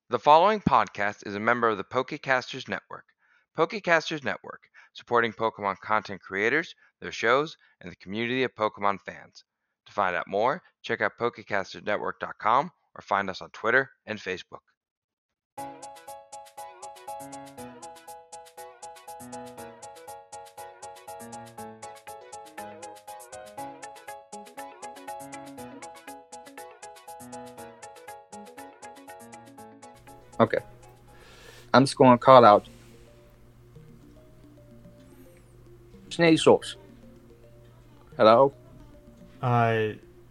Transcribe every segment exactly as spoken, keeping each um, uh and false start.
The following podcast is a member of the Pokecasters Network. Pokecasters Network, supporting Pokemon content creators, their shows, and the community of Pokemon fans. To find out more, check out Pokecasters Network dot com or find us on Twitter and Facebook. Okay. I'm just going to call out Sneasels. Hello? Uh,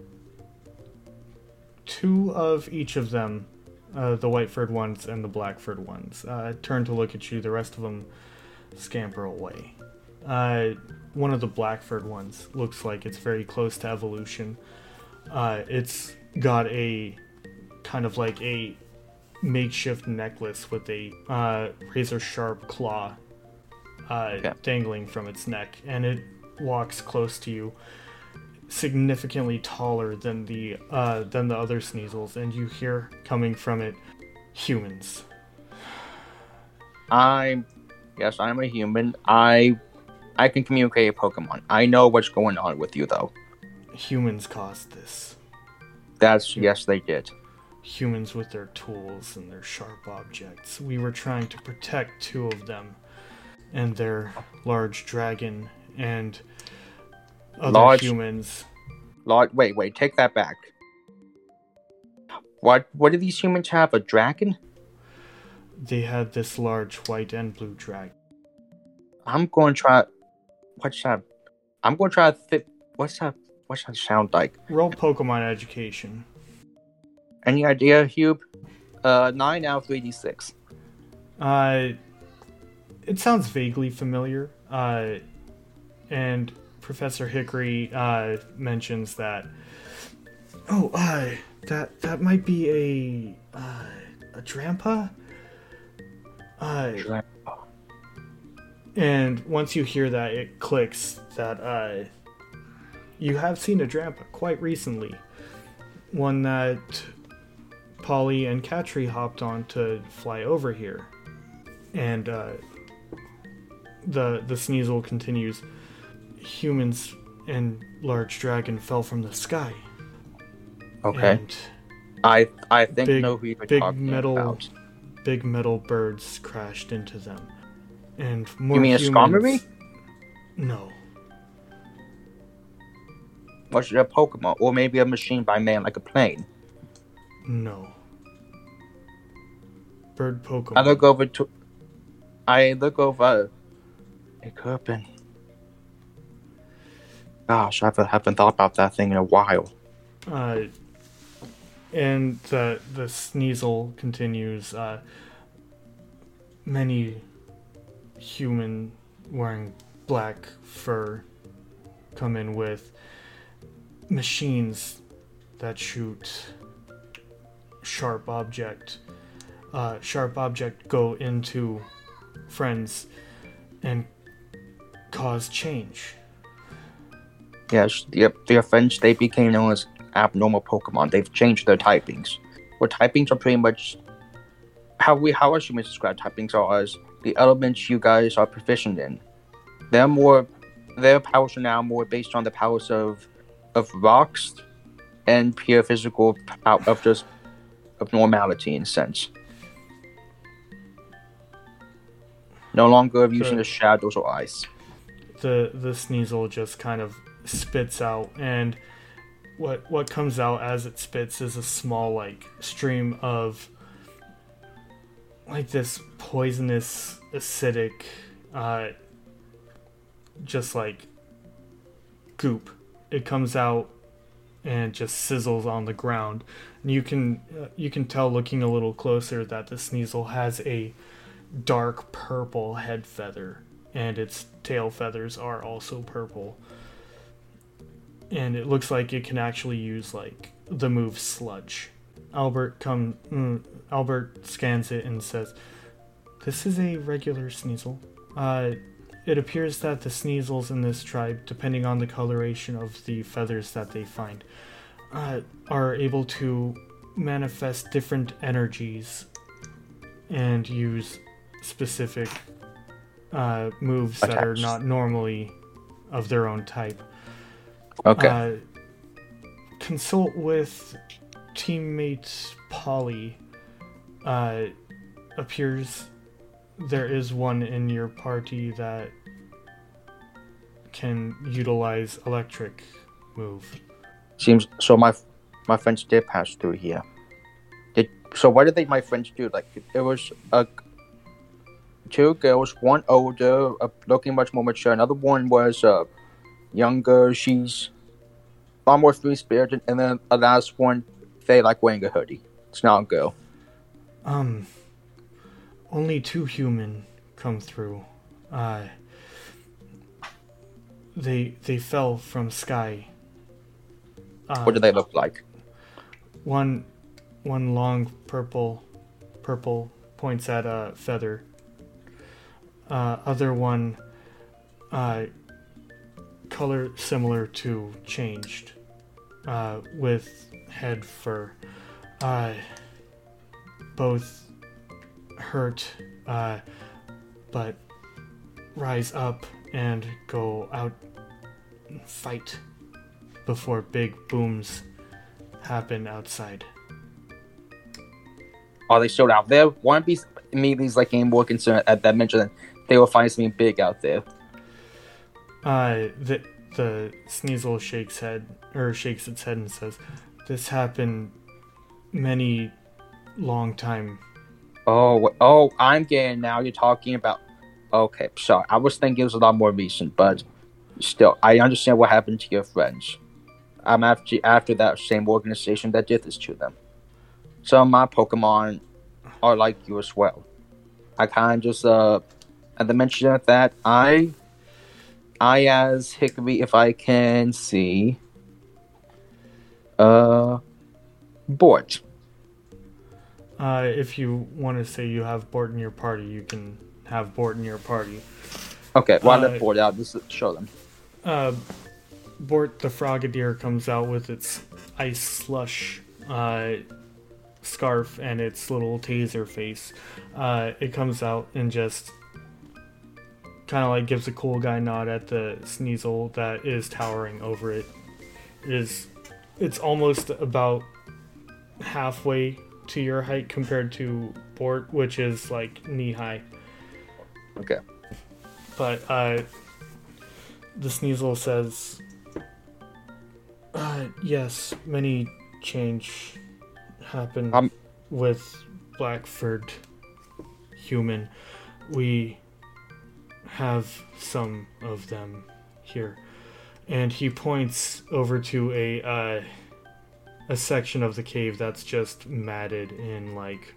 two of each of them, uh, the white-furred ones and the black-furred ones, uh, turn to look at you. The rest of them scamper away. Uh, one of the black-furred ones looks like it's very close to evolution. Uh, it's got a kind of like a makeshift necklace with a uh, razor-sharp claw uh, Okay. dangling from its neck, and it walks close to you, significantly taller than the uh, than the other Sneasels, and you hear coming from it, humans. I'm... Yes, I'm a human. I... I can communicate with Pokemon. I know what's going on with you, though. Humans caused this. That's... Yes, they did. Humans with their tools and their sharp objects. We were trying to protect two of them, and their large dragon and other Large- humans. Lord, wait, wait, take that back. What What do these humans have? A dragon? They had this large white and blue dragon. I'm going to try... What's that? I'm going to try to fit... What's that? What's that sound like? Roll Pokemon education. Any idea, Hube? Uh, nine out of three d six. Uh, it sounds vaguely familiar. Uh, and Professor Hickory uh, mentions that. Oh, uh, that that might be a uh, a Drampa. Uh, and once you hear that, it clicks that uh, you have seen a Drampa quite recently. One that Polly and Katri hopped on to fly over here. And uh, the the Sneasel continues. Humans and large dragon fell from the sky. Okay. And I I think big, know who you're big talking metal, about. big metal birds crashed into them. And more You mean a humans... Skarmory? No. Was it a Pokemon? Or maybe a machine by man like a plane? No. Bird Pokemon. I look over to... I look over... It could have been... Gosh, I haven't, haven't thought about that thing in a while. Uh, and the the Sneasel continues. Uh, many human wearing black fur come in with machines that shoot sharp object. Uh, sharp object go into friends and cause change. Yes, the, the French, they became known as abnormal Pokemon. They've changed their typings. Where typings are pretty much... How we how else you may describe typings are as the elements you guys are proficient in. They're more... Their powers are now more based on the powers of of rocks and pure physical power of just of normality in a sense. No longer of using The- the shadows or ice. the the Sneasel just kind of spits out, and what what comes out as it spits is a small like stream of like this poisonous acidic uh just like goop. It comes out and just sizzles on the ground, and you can uh, you can tell looking a little closer that the Sneasel has a dark purple head feather, and its tail feathers are also purple. And it looks like it can actually use like the move Sludge. Albert come mm, Albert scans it and says, "This is a regular Sneasel. Uh, it appears that the Sneasels in this tribe, depending on the coloration of the feathers that they find, uh, are able to manifest different energies and use specific uh, moves that are Attacks. not normally of their own type. Okay. Uh, consult with teammate Polly. Uh, appears there is one in your party that can utilize electric move. Seems so. My my friends did pass through here. Did so? What did they? My friends do? Like it was a two girls, one older, uh, looking much more mature. Another one was uh, younger. She's a lot more free spirited, and then the last one, they like wearing a hoodie. It's not a girl. Um, only two human come through. Uh, they they fell from sky. Uh, What do they look like? One, one long purple, purple points at a feather. Uh, other one, uh, color similar to changed, uh, with head fur. Uh, both hurt, uh, but rise up and go out and fight before big booms happen outside. Are they still out there? One of these immediately like getting more concerned at that mention that they will find something big out there. Uh, the the Sneasel shakes head or shakes its head and says, "This happened many long time." Oh, oh, I'm getting now. You're talking about. Okay, sorry. I was thinking it was a lot more recent, but still, I understand what happened to your friends. I'm after after that same organization that did this to them. Some of my Pokemon are like you as well. I kind of just uh, at the mention of that, I, I as Hickory, if I can see, uh, Bort. Uh, if you want to say you have Bort in your party, you can have Bort in your party. Okay, well, Uh, I let Bort out. Just show them. Uh, Bort the Frogadier comes out with its ice slush uh, scarf and its little taser face. Uh, it comes out and just kind of like gives a cool guy nod at the Sneasel that is towering over it. It is, it's almost about halfway to your height compared to Bort, which is like knee high. Okay. But uh, the Sneasel says, uh, yes, many change happen Um, with Blackford human. We have some of them here. And he points over to a uh, a section of the cave that's just matted in like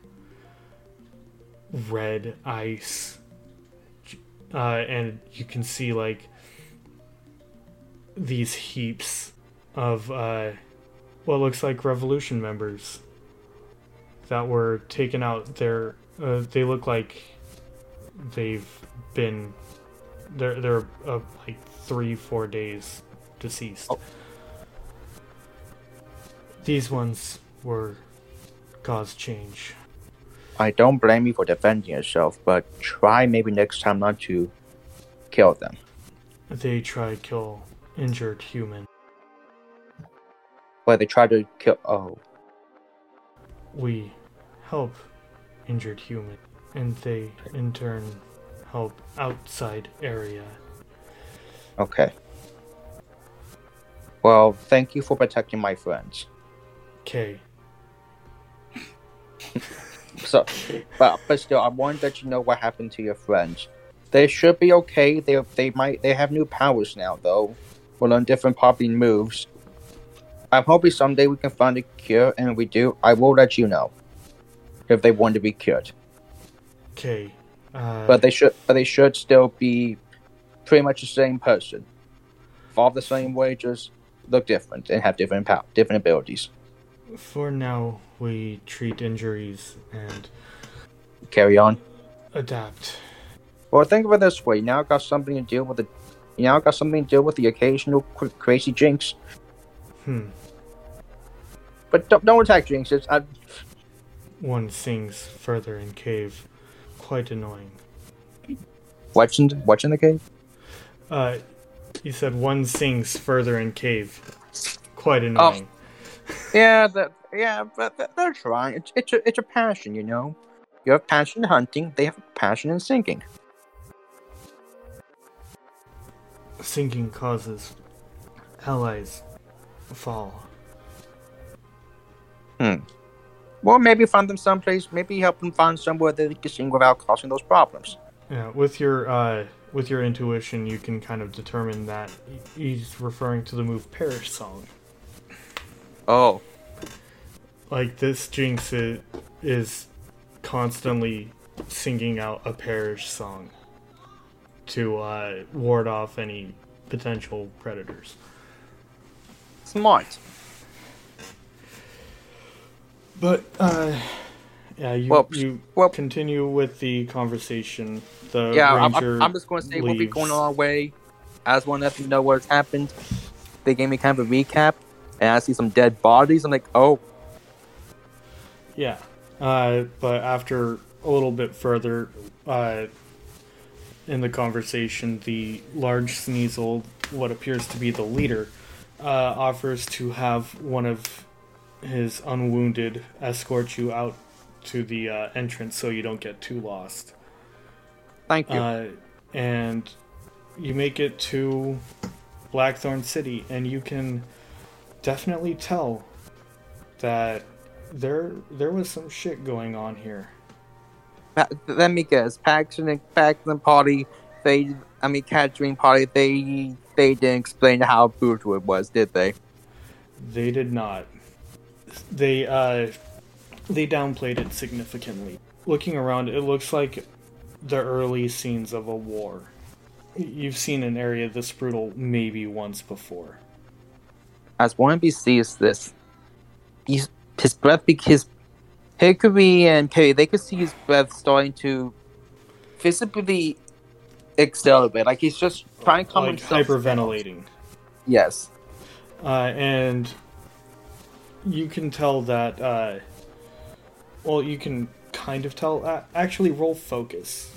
red ice. Uh, and you can see like these heaps of uh, what looks like Revolution members that were taken out there. Uh, they look like they've been they're they're uh, like three four days deceased. Oh. These ones were cause change. I don't blame you for defending yourself, but try maybe next time not to kill them. They try kill injured human. But they try to kill. Oh, We help injured human, and they in turn help outside area. okay. Well, thank you for protecting my friends. Okay. So, but but still, I wanted to let you know what happened to your friends. They should be okay. They they might they have new powers now though. We'll learn different popping moves. I'm hoping someday we can find a cure, and if we do, I will let you know if they want to be cured. Okay. Uh, But they should but they should still be pretty much the same person. Evolve the same way, just look different and have different power, different abilities. for now, we treat injuries and Carry on. adapt. Well, think of it this way: you now got something to deal with the, you now got something to deal with the occasional cr- crazy jinx. Hmm. But don't, don't attack jinxes. I, One sings further in cave. Quite annoying. What's in, what's in the cave? Uh, you said one sings further in cave. Quite annoying. Oh, yeah, that, yeah, but they're, they're trying. It's, it's, a, it's a passion, you know? You have passion in hunting, they have passion in singing. Singing causes allies fall. Hmm. Well, maybe find them someplace. Maybe help them find somewhere that they can sing without causing those problems. Yeah, with your uh, with your intuition, you can kind of determine that he's referring to the move Perish Song. Oh. Like, this Jinx is, is constantly singing out a Perish Song to uh, ward off any potential predators. Smart. But, uh, yeah, you, well, you well, continue with the conversation. The yeah, ranger I'm, I'm just going to say leaves. we'll be going on our way. I just want to let them know what's happened. They gave me kind of a recap, and I see some dead bodies. I'm like, oh. Yeah. Uh, but after a little bit further uh, in the conversation, the large Sneasel, what appears to be the leader, uh, offers to have one of his unwounded escort you out to the uh, entrance so you don't get too lost. Thank you. Uh, and you make it to Blackthorn City, and you can definitely tell that there there was some shit going on here. Let me guess. Paxton Paxton party, they, I mean, Catherine party, they they didn't explain how brutal it was, did they? They did not. They uh, they downplayed it significantly. Looking around, it looks like the early scenes of a war. You've seen an area this brutal maybe once before. As Warrenby sees this, he's, his breath, his Hickory and Kay, they could see his breath starting to visibly accelerate. Like he's just trying to come like himself hyperventilating. down. Yes. Uh, and you can tell that, uh, well, you can kind of tell, uh, actually roll focus.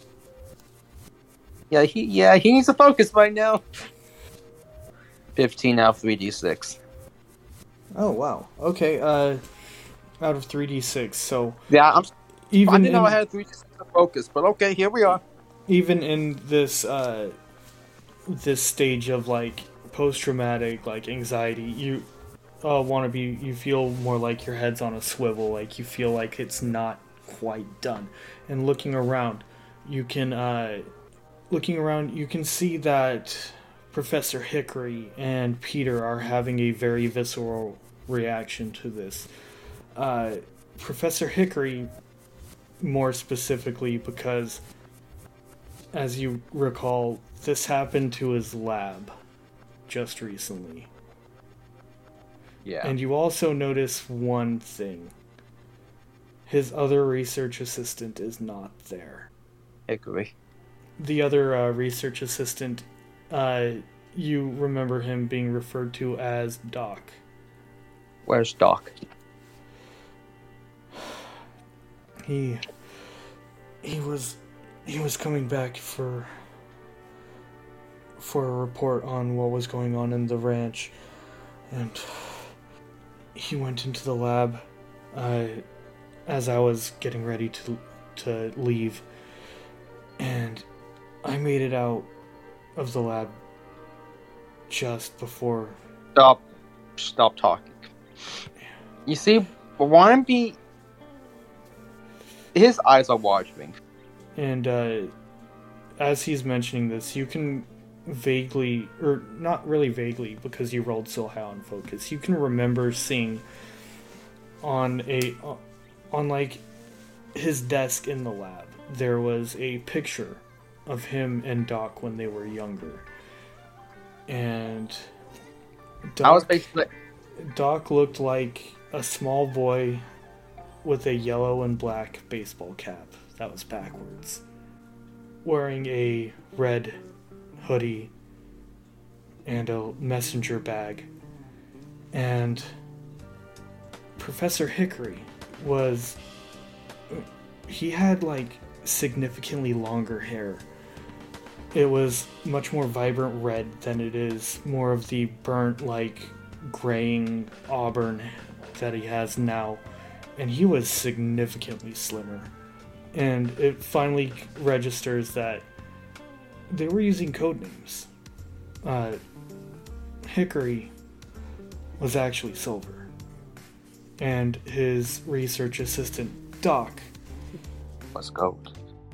Yeah, he yeah he needs to focus right now. fifteen out of three d six. Oh, wow. Okay, uh, out of three d six, so... Yeah, I'm, even I didn't in, know I had three d six to focus, but okay, here we are. Even in this, uh, this stage of, like, post-traumatic, like, anxiety, you uh, want to be, you feel more like your head's on a swivel, like, you feel like it's not quite done. And looking around, you can, uh, looking around, you can see that Professor Hickory and Peter are having a very visceral reaction to this. Uh, Professor Hickory, more specifically, because, as you recall, this happened to his lab just recently. Yeah. And you also notice one thing. His other research assistant is not there. Hickory. The other uh, research assistant, uh, you remember him being referred to as Doc. Where's Doc? He... He was... He was coming back for... for a report on what was going on in the ranch. And... he went into the lab, uh, as I was getting ready to to leave. And I made it out of the lab just before... Stop. Stop talking. You see, Warrenby, his eyes are watering. And uh, as he's mentioning this, you can vaguely, or not really vaguely, because you rolled so high on focus, you can remember seeing on a, on like his desk in the lab, there was a picture of him and Doc when they were younger. And Doc, I was basically... Doc looked like a small boy with a yellow and black baseball cap that was backwards, wearing a red hoodie and a messenger bag. And Professor Hickory was he had like significantly longer hair. It was much more vibrant red than it is more of the burnt, like, graying auburn that he has now. And he was significantly slimmer. And it finally registers that they were using code names. Uh, Hickory was actually Silver. And his research assistant, Doc, was Gold.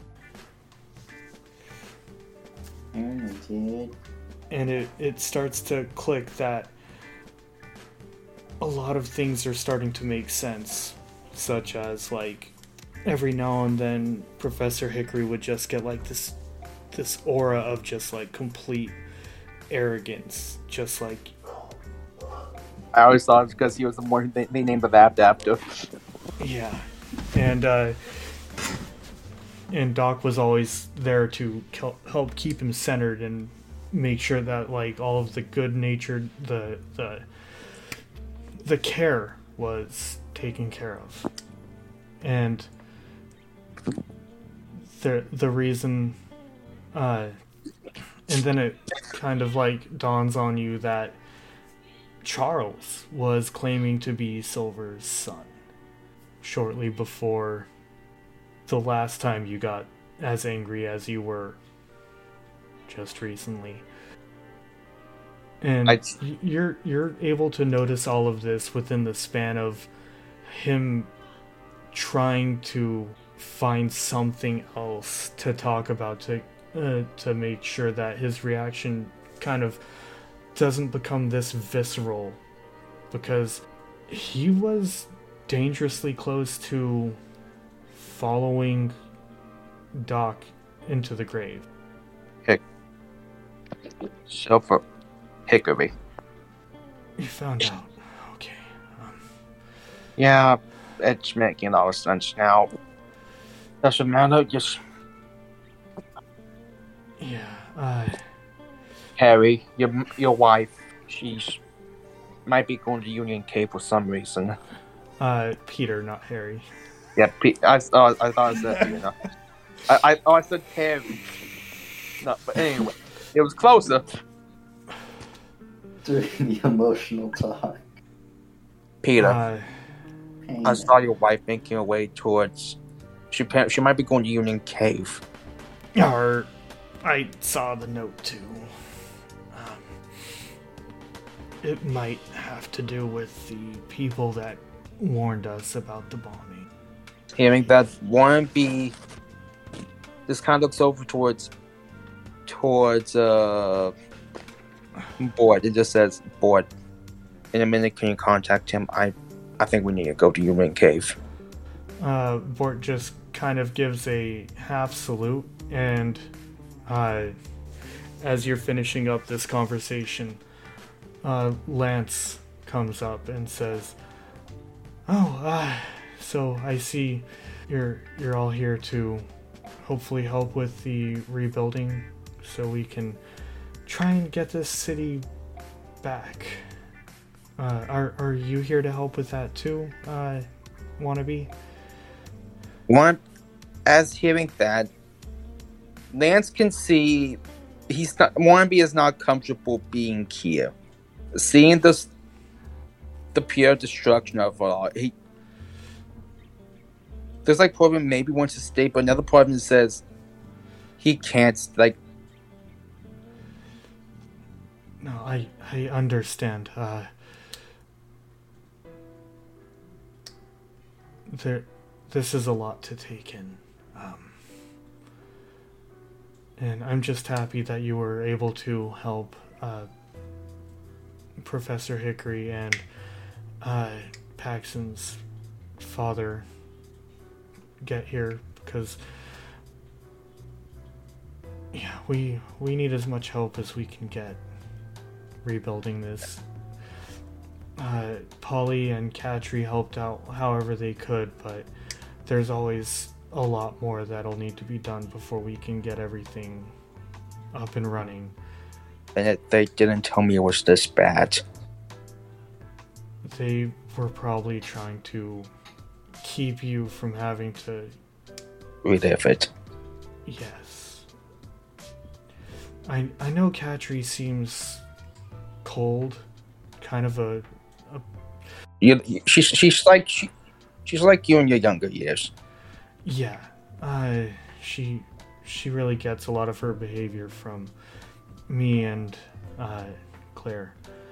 And it, it starts to click that a lot of things are starting to make sense, such as, like, every now and then Professor Hickory would just get like this this aura of just like complete arrogance, just like I always thought it was because he was the one they, they named the Vapt after. yeah. And uh and Doc was always there to help keep him centered and make sure that like all of the good natured the the the care was taken care of. And the the reason uh and then it kind of like dawns on you that Charles was claiming to be Silver's son shortly before the last time you got as angry as you were just recently. And I'd... you're you're able to notice all of this within the span of him trying to find something else to talk about to uh, to make sure that his reaction kind of doesn't become this visceral, because he was dangerously close to following Doc into the grave. Hick. Silver. Hickory. You found out. Okay. Um, yeah, it's making a lot of sense now. Doesn't matter, just... Yeah, uh... Harry, your your wife, she's... might be going to Union Cave for some reason. Uh, Peter, not Harry. Yeah, Pe- I, uh, I thought I said Peter. I, I, oh, I said Harry. No, but anyway, it was closer. Doing the emotional talk. Peter, Uh, I saw your wife making her way towards... She she might be going to Union Cave. or, I saw the note too. Um, it might have to do with the people that warned us about the bombing. Hearing that Warren B. This kind of looks over towards towards uh Board. It just says Board. In a minute, can you contact him? I I think we need to go to Union Cave. Uh, Bort just kind of gives a half salute, and uh, as you're finishing up this conversation, uh, Lance comes up and says, "Oh, uh, so I see you're you're all here to hopefully help with the rebuilding, so we can try and get this city back. Uh, are are you here to help with that too, uh, Wannabe?" One, as hearing that, Lance can see he's not. Warrenby is not comfortable being here. Seeing this, the pure destruction of it all, he. There's like part of him maybe wants to stay, but another part of him says he can't. Like, no, I I understand. Uh, there. This is a lot to take in. Um, and I'm just happy that you were able to help uh, Professor Hickory and uh, Paxton's father get here, because yeah, we we need as much help as we can get rebuilding this. Uh, Polly and Katri helped out however they could, but there's always a lot more that'll need to be done before we can get everything up and running. and it, they didn't tell me it was this bad. They were probably trying to keep you from having to. Relive it. Yes. I I know Katri seems cold, kind of a. a You, she's she's like she, she's like you in your younger years. yeah. Uh, she she really gets a lot of her behavior from me and uh, Claire.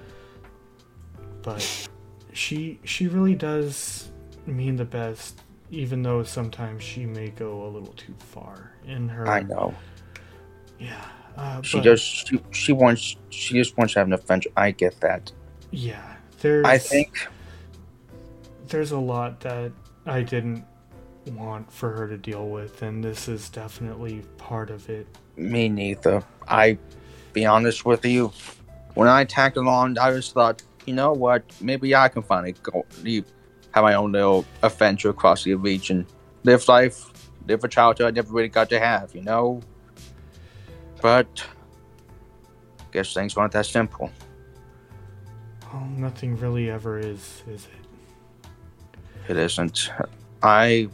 But she she really does mean the best, even though sometimes she may go a little too far in her. I know. Yeah. Uh, She but, just she, she wants she just wants to have an adventure. I get that. Yeah. There's. I think there's a lot that I didn't want for her to deal with, and this is definitely part of it. me neither. I be honest with you. When I tagged along, I just thought, you know what? Maybe I can finally go leave, have my own little adventure across the region, live life, live a childhood I never really got to have, you know. But guess things weren't that simple. Well, nothing really ever is, is it? It isn't. I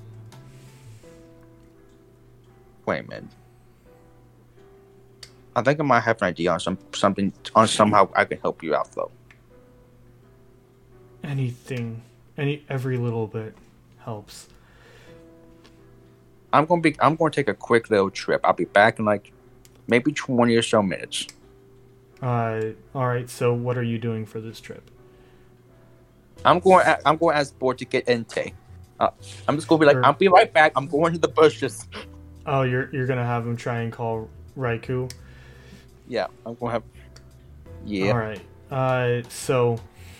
wait a minute. I think I might have an idea on some something on somehow I can help you out though. Anything, any every little bit helps. I'm gonna be. I'm gonna take a quick little trip. I'll be back in like maybe twenty or so minutes. Uh, all right. So, what are you doing for this trip? I'm going. I'm going as board to get Entei. Uh, I'm just gonna be like, Or- I'll be right back. I'm going to the bushes. Oh, you're you're gonna have him try and call Raikou. Yeah, I'm gonna have. Yeah. All right. Uh, so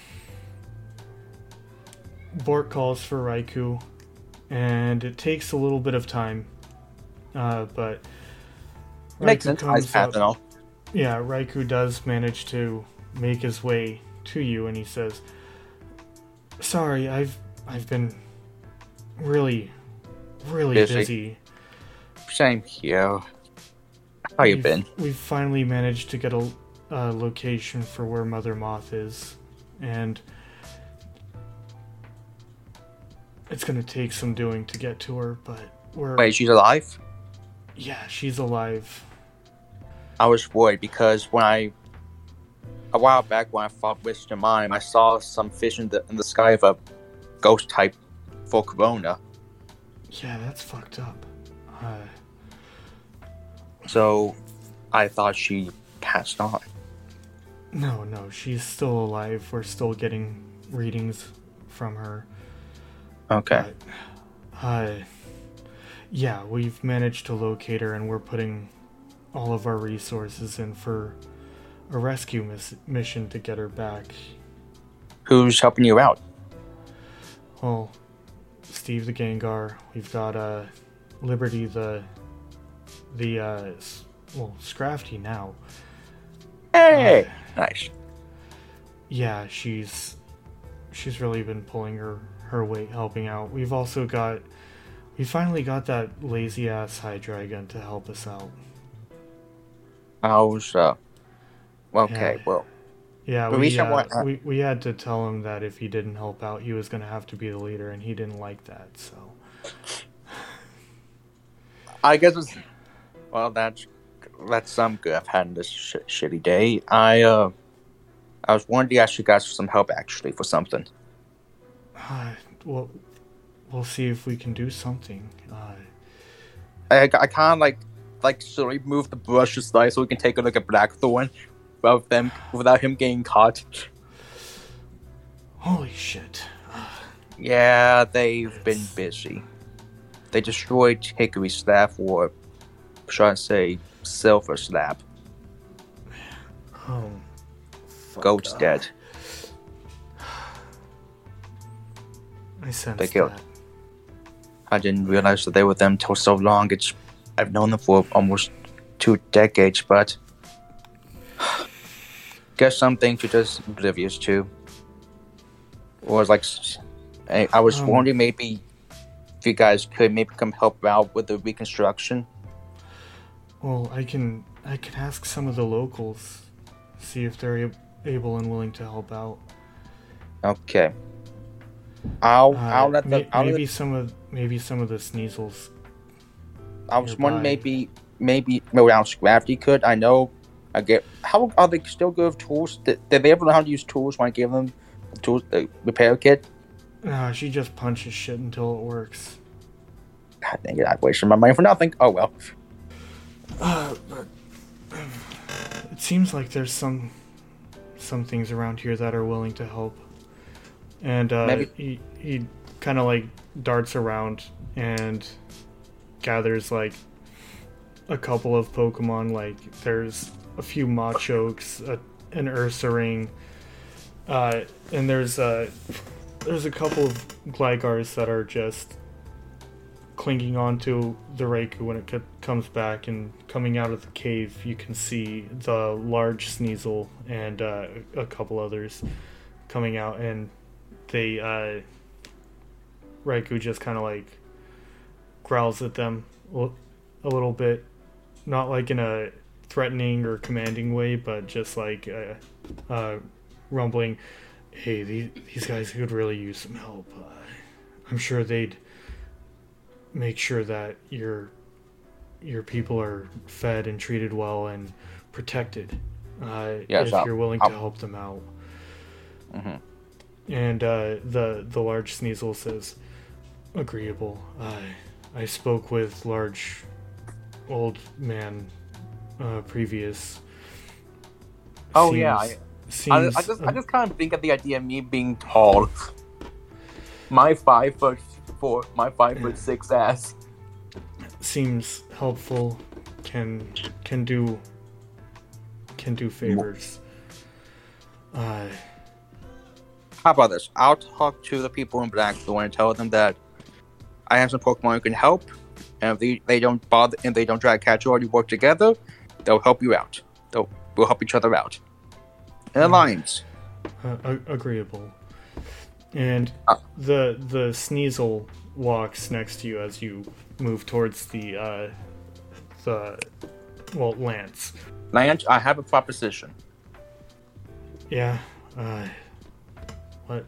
Bort calls for Raikou, and it takes a little bit of time. Uh, but Makes Raikou sense. Ice comes path up. and all. Yeah, Raikou does manage to make his way to you, and he says, "Sorry, I've I've been really, really Busy. busy. Same here. How you We've- been? We've finally managed to get a, a location for where Mother Moth is, and it's gonna take some doing to get to her, but we're Wait, she's alive? yeah, she's alive. I was worried because when I a while back when I fought Mister Mime, I saw some fish in the in the sky of a ghost type for Corona. Yeah, that's fucked up. Uh, So I thought she passed on. no, no, she's still alive. We're still getting readings from her. Okay. But, uh, yeah, we've managed to locate her, and we're putting all of our resources in for a rescue miss- mission to get her back. Who's helping you out? Well, Steve the Gengar, we've got uh, Liberty the the uh, s- well Scrafty now. Hey, nice. Yeah, she's she's really been pulling her her weight, helping out. We've also got we finally got that lazy ass Hydreigon to help us out. How's uh? Okay, Yeah. well, Yeah, The we, reason uh, why- we we had to tell him that if he didn't help out, he was gonna have to be the leader, and he didn't like that. So I guess it's well. That's that's some good. I've had this sh- shitty day. I uh, I was wondering if you guys for some help actually for something. uh, we'll we'll see if we can do something. Uh, I, I kind of like like slowly move the brush aside so we can take a look at Blackthorn without them without him getting caught. holy shit! Yeah, they've been busy. They destroyed Hickory Staff, or should I say, Silver Slab. Oh, fuck. Goat's dead. I sensed They killed. that. I didn't realize that they were them till so long. It's I've known them for almost two decades, but guess some things you're just oblivious to. Or like, I, I was Um, wondering maybe if you guys could maybe come help out with the reconstruction. Well, I can I can ask some of the locals, see if they're ab- able and willing to help out. Okay. I'll Uh, I'll let the may- I'll maybe let, some of maybe some of the Sneasels. I was wondering nearby. maybe maybe around Scrafty could. I know. I get how are they still good with tools? Did, did they ever know how to use tools when I gave them the tools the repair kit? Uh, she just punches shit until it works. God dang it! I wasted my money for nothing. Oh well. Uh, but it seems like there's some some things around here that are willing to help. And uh, Maybe- he he kind of like darts around and gathers like a couple of Pokemon. Like there's a few Machokes, a, an Ursaring, uh, and there's uh, there's a couple of Glygars that are just clinging onto the Raikou when it co- comes back, and coming out of the cave you can see the large Sneasel and uh, a couple others coming out, and they uh, Raikou just kind of like growls at them a little bit, not like in a threatening or commanding way, but just like uh, uh, rumbling, hey, these, these guys could really use some help. Uh, I'm sure they'd make sure that your your people are fed and treated well and protected, uh, Yes, if I'll- you're willing I'll- to help them out. Mm-hmm. And uh, the the large Sneasel says, agreeable. I I spoke with large old man uh, previous. Oh, yeah, I- I, seems I just I just kind of think of the idea of me being tall. My five foot four, my five foot six ass. seems helpful. Can can do can do favors. Uh, How about this? I'll talk to the people in Blackthorn and tell them that I have some Pokemon who can help, and if they, they don't bother and they don't try to catch you or you work together, they'll help you out. They'll we'll help each other out. An alliance. uh, a- agreeable. And Uh. the the Sneasel walks next to you as you move towards the uh, the well Lance. Lance, I have a proposition. Yeah. Uh, what?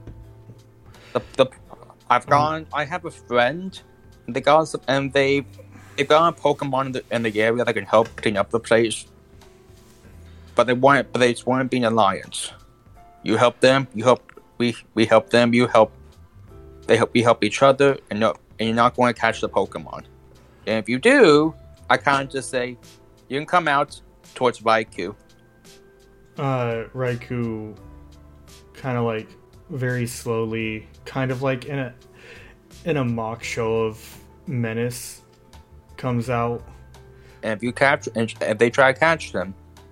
The, the I've gone. I have a friend. And they got some, and they they've got a Pokemon in the, in the area that can help clean up the place. But they want, but they just want to be an alliance. You help them. You help. We we help them. You help. They help. We help each other, and no, and you're not going to catch the Pokemon. And if you do, I kind of just say, you can come out towards Raikou. Uh, Raikou kind of like very slowly, kind of like in a in a mock show of menace, comes out. And if you capture, and if they try to catch them,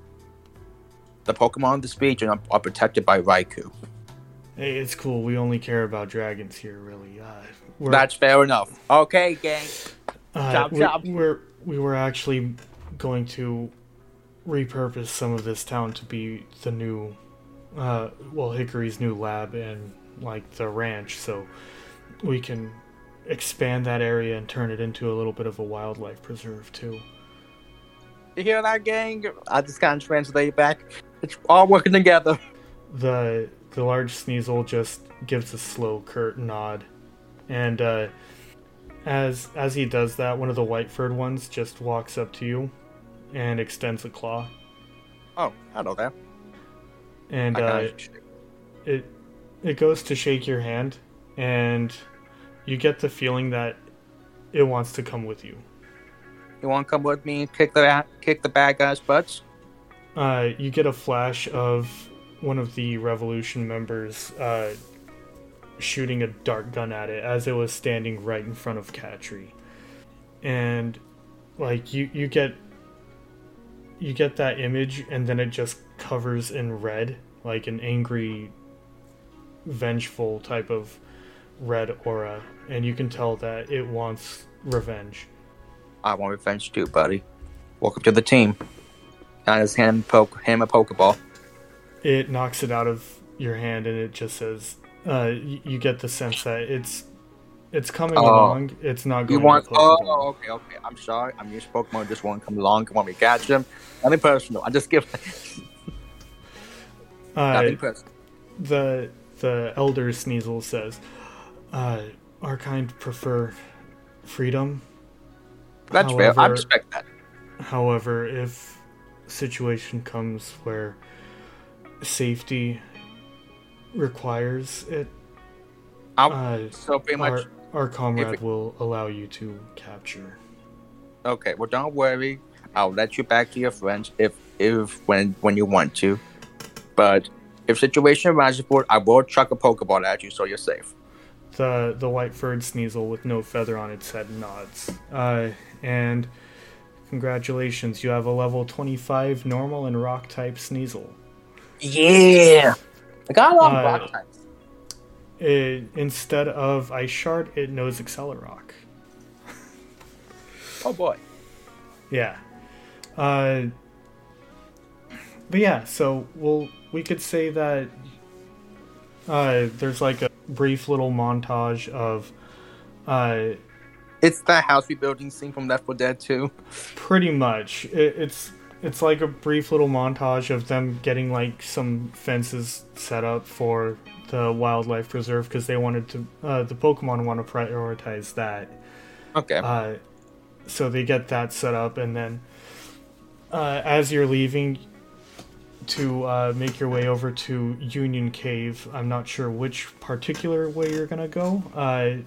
the Pokemon of the region are, are protected by Raikou. Hey, it's cool. We only care about dragons here, really. Uh, we're, That's fair enough. Okay, gang. uh, chop, we, chop. We're we were actually going to repurpose some of this town to be the new, uh, well, Hickory's new lab and like the ranch, so we can expand that area and turn it into a little bit of a wildlife preserve too. You hear that, gang? I just kind of translate back. It's all working together. The the large Sneasel just gives a slow, curt nod, and uh, as as he does that, one of the white furred ones just walks up to you and extends a claw, Oh, I know that. and I uh, kinda- it it goes to shake your hand, and you get the feeling that it wants to come with you. You want to come with me and kick the kick the bad guys' butts? Uh, you get a flash of one of the Revolution members uh, shooting a dart gun at it as it was standing right in front of Katri. And like you, you get you get that image, and then it just covers in red, like an angry, vengeful type of red aura, and you can tell that it wants revenge. I want revenge too, buddy. Welcome to the team. I just hand him, poke, him a Pokeball. It knocks it out of your hand, and it just says, uh, y- you get the sense that it's it's coming Oh. along. It's not going You want? to Pokeball. Oh, okay, okay. I'm sorry. I'm used to Pokemon. Just want to come along. Want me to catch them? Nothing personal. I just give. uh, Nothing personal. the the elder Sneasel says, uh, "Our kind prefer freedom. That's fair. I However- respect that. However, if situation comes where safety requires it, I'll, uh, so pretty our, much. our comrade it- will allow you to capture." Okay. Well, don't worry. I'll let you back to your friends if if when when you want to. But if situation arises for it, I will chuck a Pokeball at you so you're safe. The the white furred Sneasel with no feather on its head nods. Uh, and congratulations, you have a level twenty-five normal and rock type Sneasel. Yeah. I got a lot of Uh, rock types. It, instead of Ice Shard, it knows Accelerock. Oh boy. Yeah. Uh, but yeah, so we'll we could say that uh, there's like a brief little montage of uh, It's that house rebuilding scene from Left four Dead two. pretty much it, it's it's like a brief little montage of them getting like some fences set up for the wildlife preserve because they wanted to uh, the Pokemon want to prioritize that. Okay. Uh, so they get that set up, and then uh, as you're leaving to uh, make your way over to Union Cave, I'm not sure which particular way you're gonna go. Uh,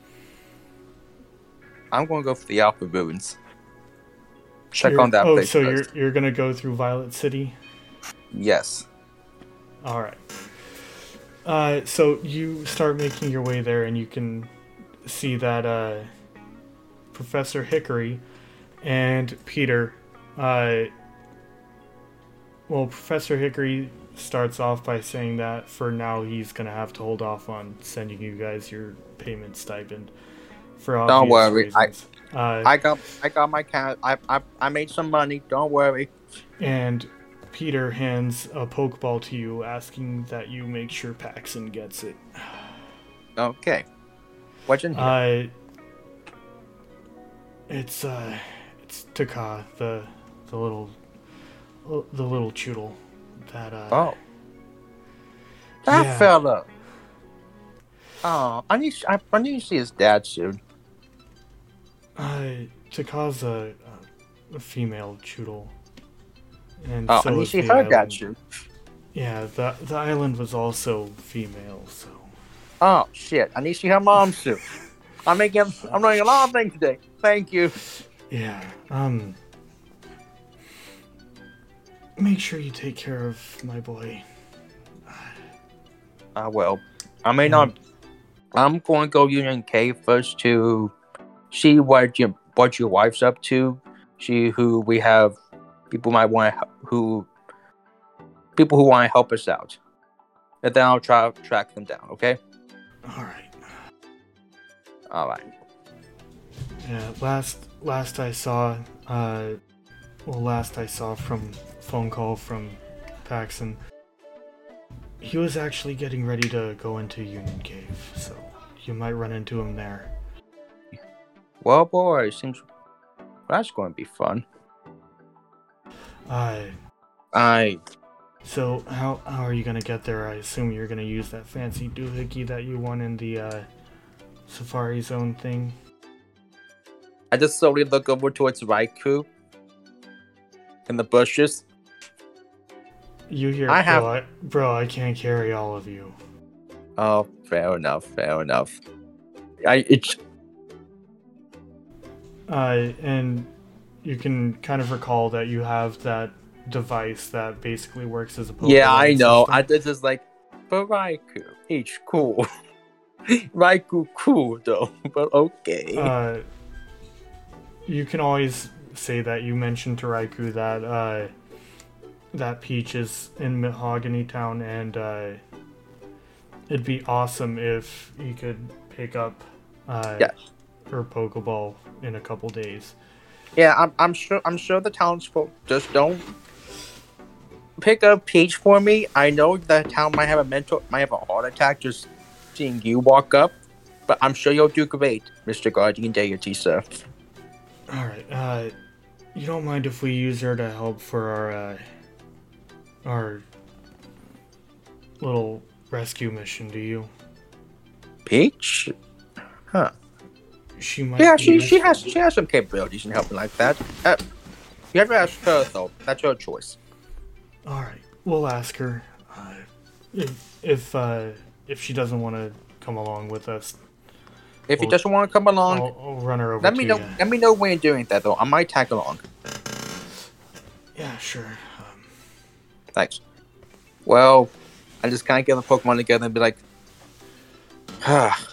I'm gonna go for the Alpha Ruins. Check you're- on that oh, place so first. you're you're gonna go through Violet City. Yes. All right. Uh, so you start making your way there, and you can see that uh, Professor Hickory and Peter. Uh, well, Professor Hickory starts off by saying that for now he's gonna have to hold off on sending you guys your payment stipend for obvious Don't worry, I- reasons. Uh, I got I got my cat. I, I I made some money. Don't worry. and Peter hands a Pokeball to you, asking that you make sure Paxton gets it. Okay. What's in here? Uh, it's uh, it's Taka, the the little the little Choodle that uh. oh. That yeah. fella. Oh, I need I, I need to see his dad soon. Uh, Taka's a, a female Choodle, and Oh, so I need to is see the her island. dad soon. Yeah, the the island was also female, so. Oh shit! I need to see her mom soon. I'm making I'm doing a lot of things today. Thank you. Yeah. Um. Make sure you take care of my boy. I will. I may not. I'm going to go Union Cave first to see what your what your wife's up to. See who we have. People might want to who. People who want to help us out, and then I'll try to track them down. Okay. All right. All right. Yeah. Last last I saw, uh, well, last I saw from phone call from Paxton, he was actually getting ready to go into Union Cave, so you might run into him there. Well, boy, seems that's going to be fun. Uh, I so how how are you gonna get there? I assume you're gonna use that fancy doohickey that you won in the uh, Safari Zone thing. I just slowly look over towards Raikou in the bushes. You hear, I have- bro, I, bro, I can't carry all of you. Oh, fair enough. Fair enough. I it's Uh, and you can kind of recall that you have that device that basically works as a Pokemon yeah, I know. system. I this is like, but Raikou, it's cool. Raikou, cool though. But okay. Uh, you can always say that you mentioned to Raikou that uh, that Peach is in Mahogany Town, and uh, it'd be awesome if you could pick up uh, Yeah. her Pokeball in a couple days. Yeah, I'm, I'm sure. I'm sure the townsfolk just don't pick up Peach for me. I know the town might have a mental, might have a heart attack just seeing you walk up, but I'm sure you'll do great, Mister Guardian Deity, sir. All right. Uh, you don't mind if we use her to help for our uh, our little rescue mission, do you? Peach? Huh. She might Yeah, be she she useful. has she has some capabilities in helping like that. Uh, you have to ask her though. That's her choice. Alright, we'll ask her. Uh, if if, uh, if she doesn't want to come along with us, If he Well, doesn't want to come along, I'll, I'll run her over let to me know. you. Let me know when you're doing that though. I might tag along. Yeah, sure. Um, Thanks. Well, I just kind of get the Pokemon together and be like, ah.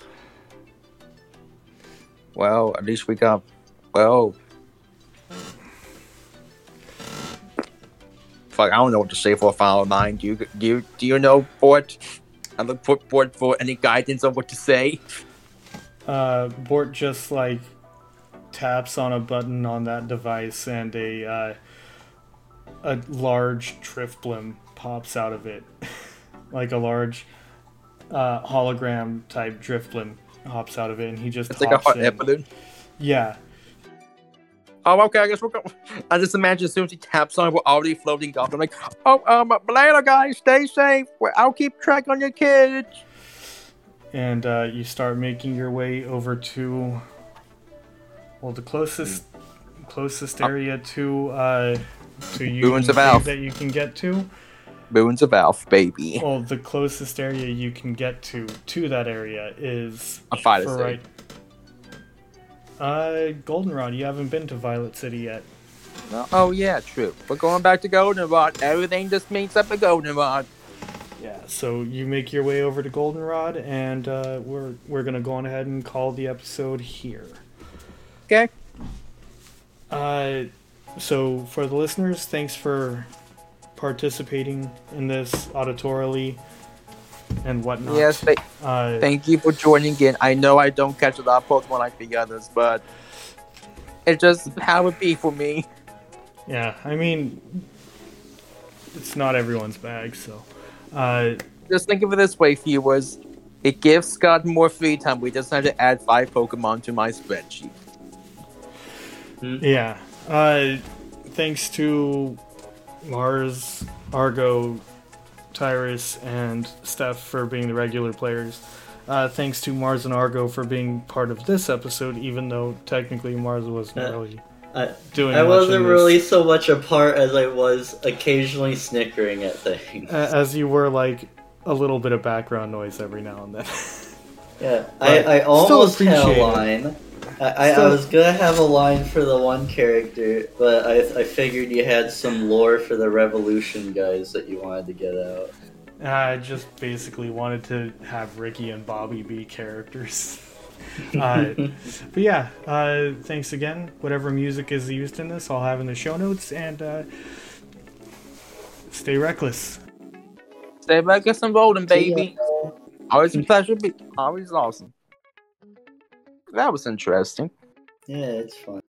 Well, at least we got. Well, fuck, I don't know what to say for a final line. Do you? Do you? Do you know, Bort? I look for Bort for any guidance on what to say. uh, Bort just like taps on a button on that device, and a uh, a large Drifblim pops out of it, like a large uh, hologram type Drifblim hops out of it, and he just It's like a hops hot in. air balloon. Yeah, Oh, okay. I guess we're going. I just imagine as soon as he taps on it, we're already floating off. I'm like, oh, um, later, guys. Stay safe. I'll keep track on your kids. and uh, you start making your way over to well the closest closest area to uh, to you Ruins of Alph. that you can get to. Boons of Alph, baby. Well, the closest area you can get to to that area is A fighter for city. right. Uh, Goldenrod. You haven't been to Violet City yet. No, oh, yeah, true. We're going back to Goldenrod. Everything just meets up at Goldenrod. Yeah. So you make your way over to Goldenrod, and uh, we're we're gonna go on ahead and call the episode here. Okay. Uh, so for the listeners, thanks for participating in this auditorially and whatnot. Yes, th- Uh, thank you for joining in. I know I don't catch a lot of Pokemon like the others, but it's just how it be for me. yeah. I mean, it's not everyone's bag, so. Uh, Just think of it this way, viewers. It gives Scott more free time. We just had to add five Pokemon to my spreadsheet. yeah. Uh, thanks to Mars, Argo, Tyrus, and Steph for being the regular players. Uh, thanks to Mars and Argo for being part of this episode, even though technically Mars wasn't Uh, really I, doing I much wasn't in this. really so much a part as I was occasionally snickering at things. A- As you were like a little bit of background noise every now and then. Yeah, But I, I almost had appreciate a it. line. I, I, I Still- was gonna have a line for the one character, but I, I figured you had some lore for the Revolution guys that you wanted to get out. I just basically wanted to have Ricky and Bobby be characters. uh, but yeah, uh, thanks again. Whatever music is used in this, I'll have in the show notes. And uh, stay reckless. Stay back and some golden, baby. Always a pleasure. Be always awesome. That was interesting. Yeah, it's fun.